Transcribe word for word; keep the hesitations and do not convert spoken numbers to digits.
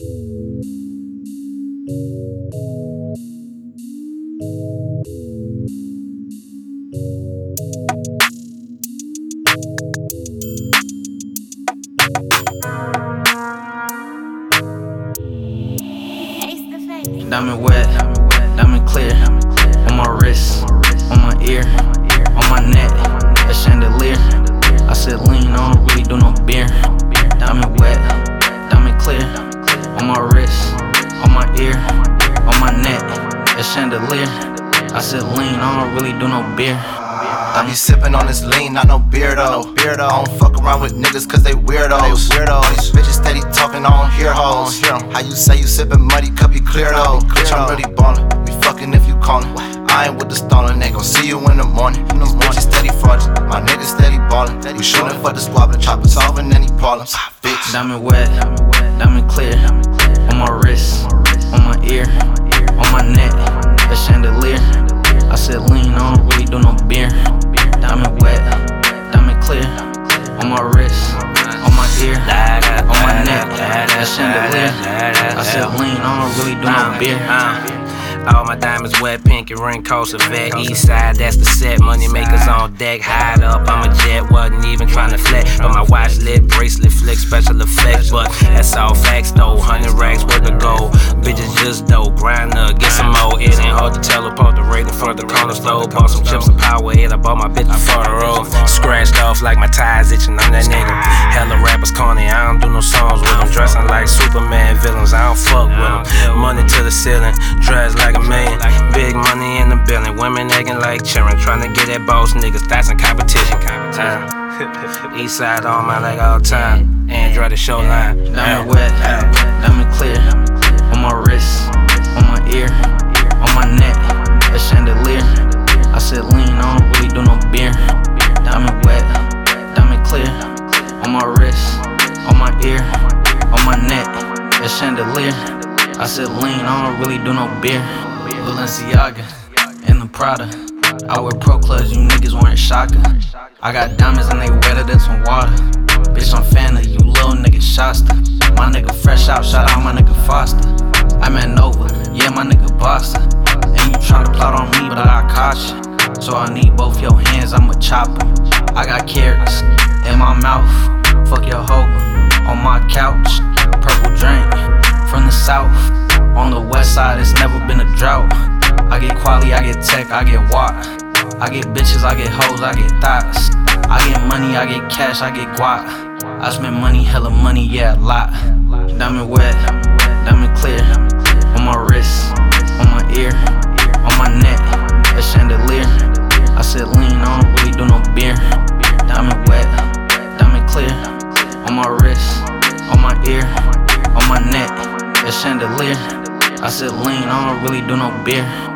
Diamond wet, diamond clear, on my wrist, on my ear, on my neck, a chandelier. I said lean, I don't really do no beer. Diamond wet, diamond clear, on my wrist, on my ear, on my neck, a chandelier. I said lean, I don't really do no beer. I be sippin' on this lean, not no beer though. I don't fuck around with niggas cause they weirdos. All these bitches steady talking, I don't hear hoes. How you say you sippin' muddy, cup you clear though. Bitch, I'm really ballin', we fuckin' if you callin'. I ain't with the stallin', they gon' see you in the morning. These bitches steady fraudulent, my niggas steady ballin'. We shootin' for the squabbling, choppin', solving any problems. Bitch. Diamond wet, diamond clear, on my wrist, on my ear, on my neck, a chandelier. I said lean, I don't really do no beer. Diamond wet, diamond clear, on my wrist, on my ear, on my neck, a chandelier. I said lean, I don't really do no beer. All my diamonds wet, pink and ring coast of vet. East side, that's the set. Money makers on deck, hide up. I'm a jet, wasn't even trying to flex. But my watch lit, bracelet flick, special effects. But that's all facts though. Hundred racks worth of gold. Bitches just dope, grind up, get some more. It ain't hard to teleport the rate in front of the corner store. Bought some chips and power head, I bought my bitch before the road. Scratched off like my tires itching, I'm that nigga. Hella rappers corny, I don't do no songs with them. Dressing like Superman villains, I don't fuck with them. Money to the ceiling, dress like a man. Big money in the building, women acting like cheering, trying to get that boss niggas, that's in competition. Uh, East side on my like all time, Android the show line. Diamond wet, diamond clear, on my wrist, on my ear, on my neck, a chandelier. I said lean, I don't really do no beer. Diamond wet, diamond clear, on my wrist, on my ear, on my neck, a chandelier. I said lean, I don't really do no beer. Balenciaga and the Prada, I wear pro clubs, you niggas wearing Shaka. I got diamonds and they wetter than some water. Bitch, I'm fan of you little nigga Shasta. My nigga fresh out, shout out my nigga Foster. I'm at Nova, yeah my nigga Boston. And you try to plot on me, but I got caution. So I need both your hands, I'ma chop 'em. I got carrots in my mouth, fuck your hoe. On my couch, purple drink from the south. On the west side, it's never been a drought. I get quality, I get tech, I get watt. I get bitches, I get hoes, I get thoughts. I get money, I get cash, I get guap. I spend money, hella money, yeah, a lot. Diamond wet, diamond clear, on my wrist, on my ear, on my neck, a chandelier. I said lean, I don't really do no beer. Diamond wet, diamond clear, on my wrist, on my ear, on my neck, a chandelier. I said lean, I don't really do no beer.